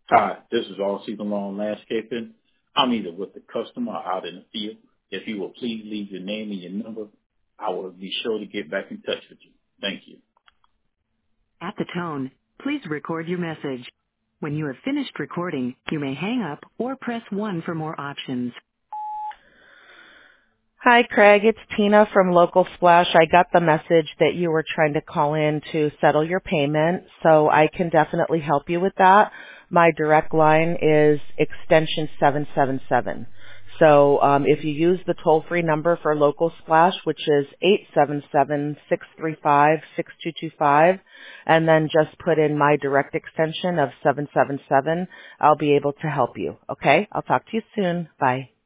Hi, this is R.C. Malone Landscaping. I'm either with the customer or out in the field. If you will please leave your name and your number, I will be sure to get back in touch with you. Thank you. At the tone, please record your message. When you have finished recording, you may hang up or press 1 for more options. Hi, Craig. It's Tina from Local Splash. I got the message that you were trying to call in to settle your payment, so I can definitely help you with that. My direct line is extension 777. So if you use the toll-free number for Local Splash, which is 877-635-6225, and then just put in my direct extension of 777, I'll be able to help you. Okay? I'll talk to you soon. Bye.